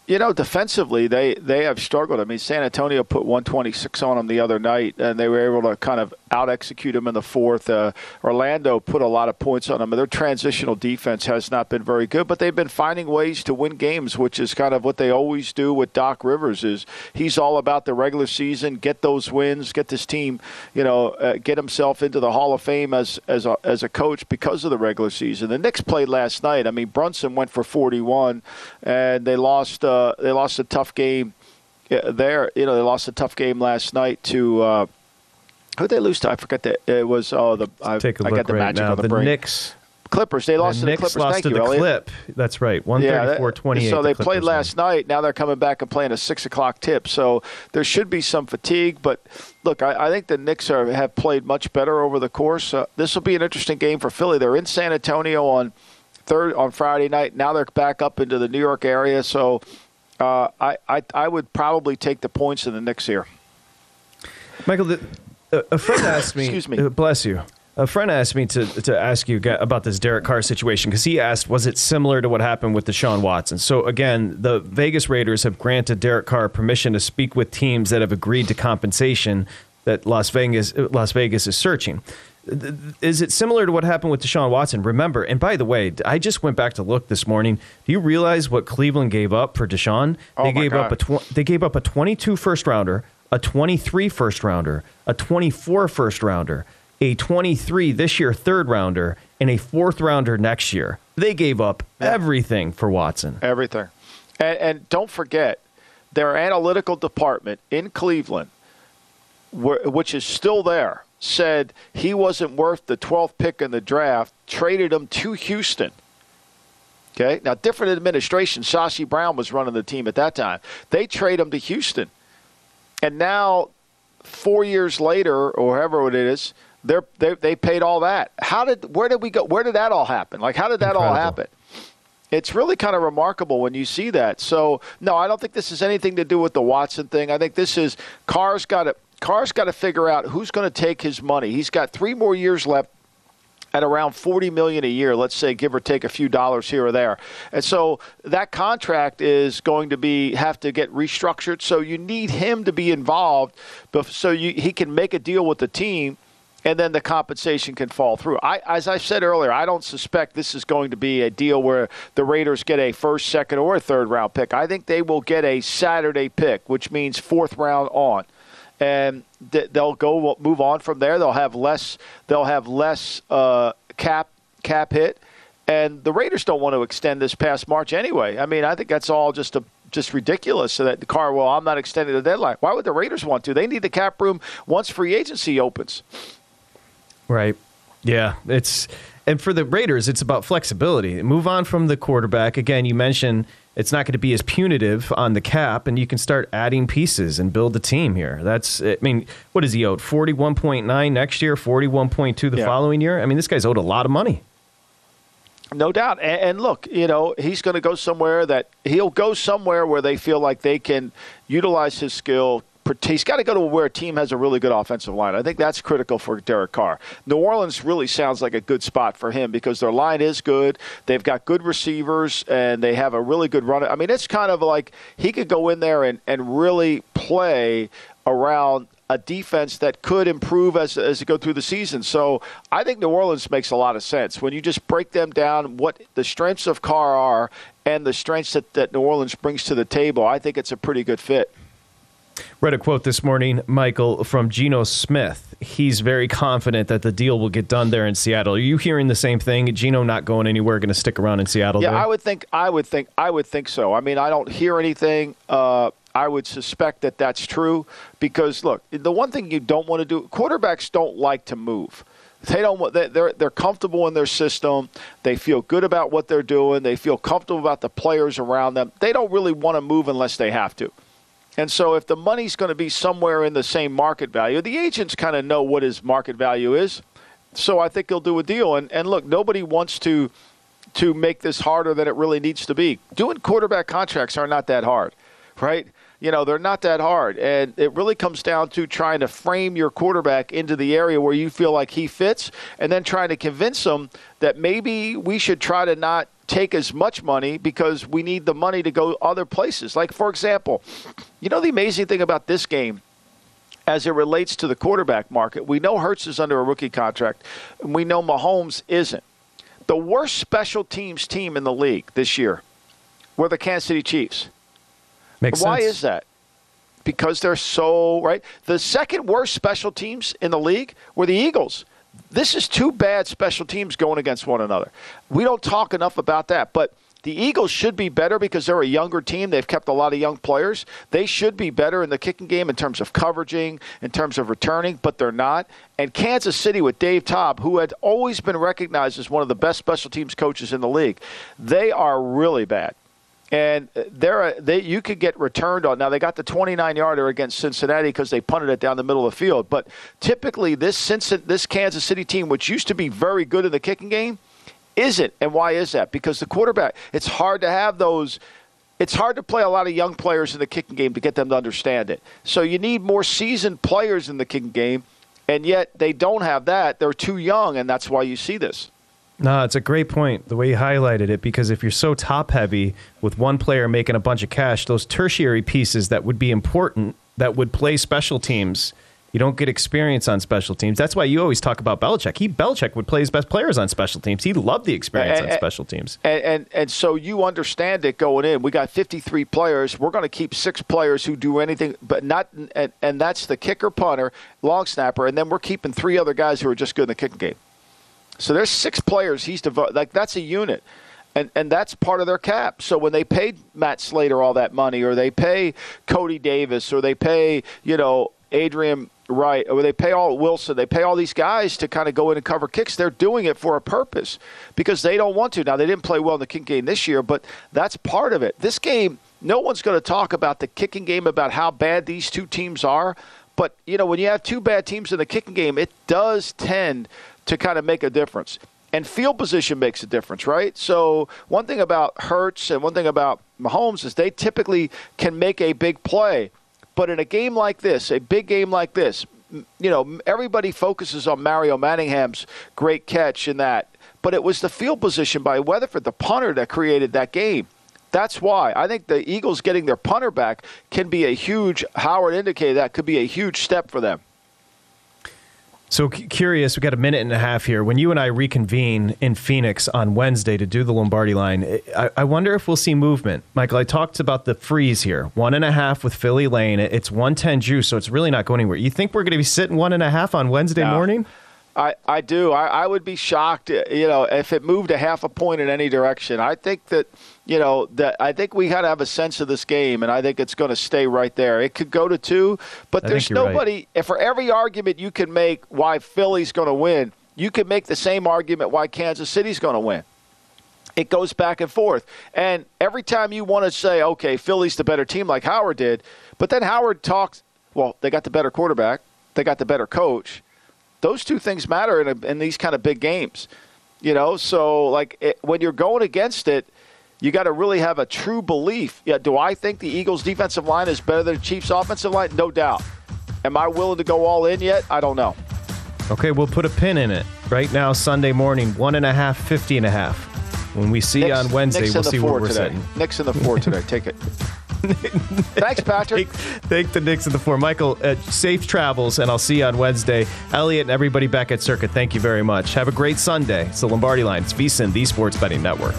You know, defensively, they, they have struggled. I mean, San Antonio put one twenty-six on them the other night, and they were able to kind of out-execute them in the fourth. Uh, Orlando put a lot of points on them, and their transitional defense has not been very good, but they've been finding ways to win games, which is kind of what they always do with Doc Rivers. Is he's all about the regular season, get those wins, get this team, you know, uh, get himself into the Hall of Fame as as a, as a coach because of the regular season. The Knicks played last night. I mean, Brunson went for forty-one, and they lost – Uh, they lost a tough game there. You know, they lost a tough game last night to uh, who did they lose to? I forget that it was. Oh, the I, take a I look got the right magic now. on the, the brain. Knicks, Clippers. They lost the to the Knicks Clippers. lost Thank to you, the Elliot. Clip. That's right. One thirty-four twenty-eight. So they the played last won. night. Now they're coming back and playing a six o'clock tip. So there should be some fatigue. But look, I, I think the Knicks are, have played much better over the course. Uh, this will be an interesting game for Philly. They're in San Antonio on third on Friday night. Now they're back up into the New York area. So. Uh, I, I I would probably take the points in the Knicks here. Michael, the, a, a friend asked me. Excuse me. Uh, bless you. A friend asked me to to ask you about this Derek Carr situation because he asked, was it similar to what happened with Deshaun Watson? So again, the Vegas Raiders have granted Derek Carr permission to speak with teams that have agreed to compensation that Las Vegas Las Vegas is searching. Is it similar to what happened with Deshaun Watson? Remember, and by the way, I just went back to look this morning. Do you realize what Cleveland gave up for Deshaun? Oh they my gave God. up a tw- they gave up a twenty-two first rounder, a twenty-three first rounder, a twenty-four first rounder, a twenty-three this year third rounder, and a fourth rounder next year. They gave up Yeah. everything for Watson. Everything. And, and don't forget, their analytical department in Cleveland, wh- which is still there, said he wasn't worth the twelfth pick in the draft, traded him to Houston. Okay? Now, different administration. Sashi Brown was running the team at that time. They trade him to Houston. And now, four years later, or however it is, they're, they they paid all that. How did where did we go? Where did that all happen? Like, how did that Incredible. all happen? It's really kind of remarkable when you see that. So, no, I don't think this has anything to do with the Watson thing. I think this is Carr's got to Carr's got to figure out who's going to take his money. He's got three more years left at around forty million dollars a year, let's say, give or take a few dollars here or there. And so that contract is going to be have to get restructured. So you need him to be involved so you, he can make a deal with the team, and then the compensation can fall through. I, as I said earlier, I don't suspect this is going to be a deal where the Raiders get a first, second, or a third round pick. I think they will get a Saturday pick, which means fourth round on. And they'll go move on from there. They'll have less. They'll have less uh, cap cap hit, and the Raiders don't want to extend this past March anyway. I mean, I think that's all just a just ridiculous. So that the car, well, I'm not extending the deadline. Why would the Raiders want to? They need the cap room once free agency opens. Right. Yeah. It's and for the Raiders, it's about flexibility. Move on from the quarterback. Again, you mentioned it's not going to be as punitive on the cap, and you can start adding pieces and build a team here. That's, I mean, what is he owed? forty-one point nine next year, forty-one point two the Yeah. following year? I mean, this guy's owed a lot of money. No doubt. And, and look, you know, he's going to go somewhere that he'll go somewhere where they feel like they can utilize his skill. He's got to go to where a team has a really good offensive line. I think that's critical for Derek Carr. New Orleans really sounds like a good spot for him because their line is good. They've got good receivers, and they have a really good run. I mean, it's kind of like he could go in there and, and really play around a defense that could improve as as you go through the season. So I think New Orleans makes a lot of sense. When you just break them down, what the strengths of Carr are and the strengths that, that New Orleans brings to the table, I think it's a pretty good fit. Read a quote this morning, Michael, from Geno Smith. He's very confident that the deal will get done there in Seattle. Are you hearing the same thing? Geno not going anywhere, going to stick around in Seattle? Yeah, there? I would think. I would think. I would think so. I mean, I don't hear anything. Uh, I would suspect that that's true because look, the one thing you don't want to do, quarterbacks don't like to move. They don't. They're they're comfortable in their system. They feel good about what they're doing. They feel comfortable about the players around them. They don't really want to move unless they have to. And so if the money's going to be somewhere in the same market value, the agents kind of know what his market value is. So I think he'll do a deal. And, and look, nobody wants to to make this harder than it really needs to be. Doing quarterback contracts are not that hard, right? You know, they're not that hard. And it really comes down to trying to frame your quarterback into the area where you feel like he fits and then trying to convince him that maybe we should try to not take as much money because we need the money to go other places. Like, for example, you know the amazing thing about this game as it relates to the quarterback market, we know Hurts is under a rookie contract, and we know Mahomes isn't. The worst special teams team in the league this year were the Kansas City Chiefs. Makes Why sense. is that? Because they're so, right? The second worst special teams in the league were the Eagles. This is two bad special teams going against one another. We don't talk enough about that, but the Eagles should be better because they're a younger team. They've kept a lot of young players. They should be better in the kicking game in terms of coveraging, in terms of returning, but they're not. And Kansas City with Dave Tobb, who had always been recognized as one of the best special teams coaches in the league, they are really bad. And they're, they, you could get returned on. Now, they got the twenty-nine-yarder against Cincinnati because they punted it down the middle of the field. But typically, this Cincinnati, this Kansas City team, which used to be very good in the kicking game, isn't. And why is that? Because the quarterback, it's hard to have those – it's hard to play a lot of young players in the kicking game to get them to understand it. So you need more seasoned players in the kicking game, and yet they don't have that. They're too young, and that's why you see this. No, it's a great point, the way you highlighted it, because if you're so top-heavy with one player making a bunch of cash, those tertiary pieces that would be important, that would play special teams, you don't get experience on special teams. That's why you always talk about Belichick. He Belichick would play his best players on special teams. He loved the experience and, on special teams. And, and and so you understand it going in. We got fifty-three players. We're going to keep six players who do anything, but not. And, and that's the kicker, punter, long snapper, and then we're keeping three other guys who are just good in the kicking game. So there's six players he's devoted. Like, that's a unit. And and that's part of their cap. So when they paid Matt Slater all that money, or they pay Cody Davis, or they pay, you know, Adrian Wright, or they pay all Wilson, they pay all these guys to kind of go in and cover kicks, they're doing it for a purpose because they don't want to. Now, they didn't play well in the kicking game this year, but that's part of it. This game, no one's going to talk about the kicking game, about how bad these two teams are. But, you know, when you have two bad teams in the kicking game, it does tend to kind of make a difference. And field position makes a difference, right? So one thing about Hurts and one thing about Mahomes is they typically can make a big play. But in a game like this, a big game like this, you know, everybody focuses on Mario Manningham's great catch in that. But it was the field position by Weatherford, the punter, that created that game. That's why I think the Eagles getting their punter back can be a huge, Howard indicated that could be a huge step for them. So curious, we've got a minute and a half here. When you and I reconvene in Phoenix on Wednesday to do the Lombardi line, I, I wonder if we'll see movement. Michael, I talked about the freeze here. One and a half with Philly Lane. It's one ten juice, so it's really not going anywhere. You think we're going to be sitting one and a half on Wednesday no. morning? I, I do. I, I would be shocked, you know, if it moved a half a point in any direction. I think that, you know, that I think we got to have a sense of this game, and I think it's going to stay right there. It could go to two, but I there's nobody. Right. If for every argument you can make why Philly's going to win, you can make the same argument why Kansas City's going to win. It goes back and forth. And every time you want to say, okay, Philly's the better team like Howard did, but then Howard talks, well, they got the better quarterback, they got the better coach. Those two things matter in, a, in these kind of big games, you know. So, like, it, when you're going against it, you got to really have a true belief. Yeah, do I think the Eagles' defensive line is better than the Chiefs' offensive line? No doubt. Am I willing to go all in yet? I don't know. Okay, we'll put a pin in it right now. Sunday morning, one and a half, fifty and a half. When we see Nick's, on Wednesday, Nick's we'll see where we're today. sitting. Nick's in the four today. Take it. Thanks, Patrick. Thank, thank the Knicks of the four. Michael, uh, safe travels, and I'll see you on Wednesday. Elliot and everybody back at Circuit, thank you very much. Have a great Sunday. It's the Lombardi Line. It's VSiN, the Sports Betting Network.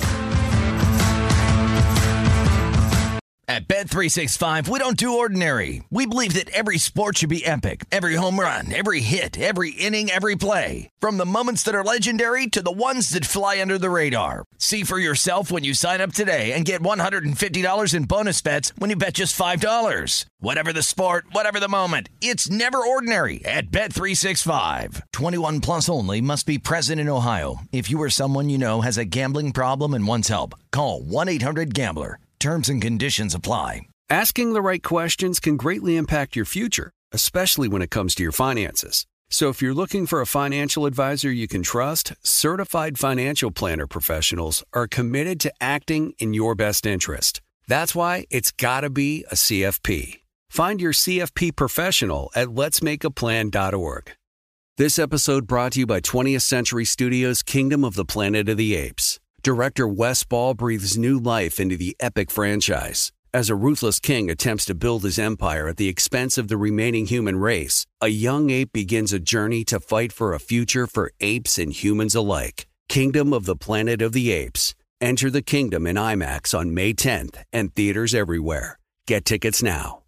At Bet three sixty-five, we don't do ordinary. We believe that every sport should be epic. Every home run, every hit, every inning, every play. From the moments that are legendary to the ones that fly under the radar. See for yourself when you sign up today and get one hundred fifty dollars in bonus bets when you bet just five dollars. Whatever the sport, whatever the moment, it's never ordinary at Bet three sixty-five. twenty-one plus only. Must be present in Ohio. If you or someone you know has a gambling problem and wants help, call one eight hundred gambler. Terms and conditions apply. Asking the right questions can greatly impact your future, especially when it comes to your finances. So if you're looking for a financial advisor you can trust, certified financial planner professionals are committed to acting in your best interest. That's why it's got to be a C F P. Find your C F P professional at lets make a plan dot org. This episode brought to you by twentieth Century Studios' Kingdom of the Planet of the Apes. Director Wes Ball breathes new life into the epic franchise. As a ruthless king attempts to build his empire at the expense of the remaining human race, a young ape begins a journey to fight for a future for apes and humans alike. Kingdom of the Planet of the Apes. Enter the kingdom in IMAX on May tenth and theaters everywhere. Get tickets now.